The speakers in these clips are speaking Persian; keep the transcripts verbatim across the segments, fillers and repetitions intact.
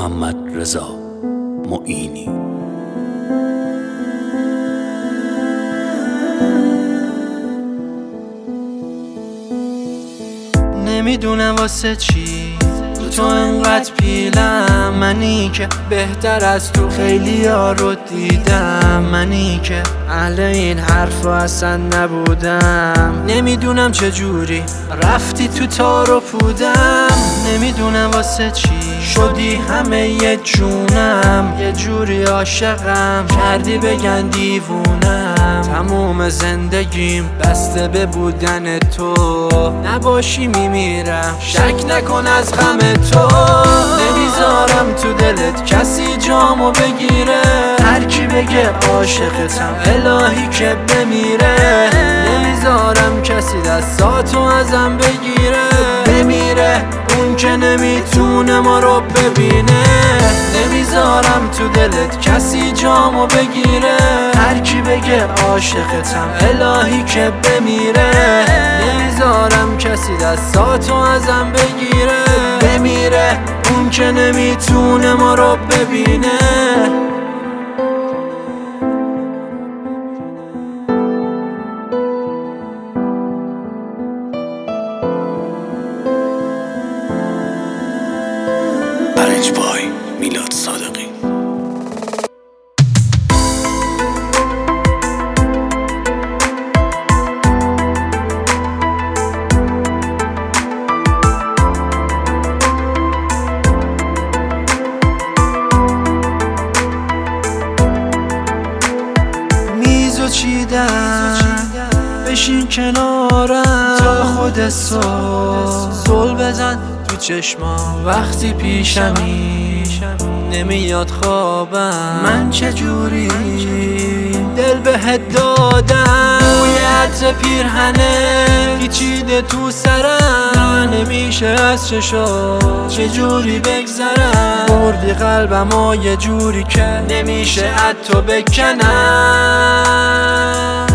محمد رضا معینی. نمیدونم واسه چی رو تو انقدر پیلم، منی که بهتر از تو خیلی ها رو دیدم، منی که اهل این حرفا اصلا نبودم. نمیدونم چجوری رفتی تو تار و پودم، نمیدونم واسه چی شدی همه یه جونم، یه جوری عاشقم کردی بگن دیوونم. تموم زندگیم بسته به بودن تو، نباشی میمیرم شک نکن از غم تو. نمیذارم تو دلت کسی جامو بگیره، هر کی بگه عاشقتم الهی که بمیره. نمیذارم کسی دستاتو ازم بگیره، بمیره اون که نمیتونه ما رو ببینه. نمیذارم تو دلت کسی جامو بگیره، هر کی بگه عاشقتم الهی که بمیره. نمیذارم کسی دستاتو ازم بگیره، بمیره اون که نمیتونه ما رو ببینه. برنج بای میلاد صادقی. میزو چیدم بشین کنارم تا خود صبح زل بزن تو چشمام. وقتی پیشمی نمیاد خوابم، من چجوری دل بهت دادم. بوی عطر پیرهنه پیچیده تو سرم، نمیشه از چشا چجوری بگذرم. بردی قلبم یه جوری که نمیشه از تو بکنم.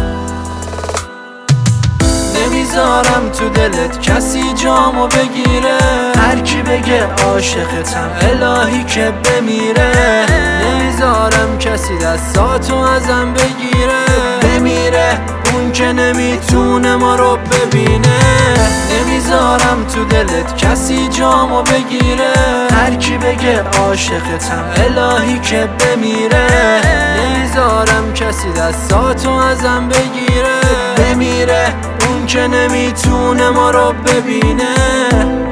نمیذارم تو دلت کسی جامو بگیره، هر کی بگه عاشقتم الهی که بمیره. نمیذارم کسی دستاتو ازم بگیره، بمیره اون که نمیتونه ما رو ببینه. نمیذارم تو دلت کسی جامو بگیره، هر کی بگه عاشقتم الهی که بمیره. نمیذارم کسی دستاتو ازم بگیره، بمیره اون که نمیتونه ما رو ببینه.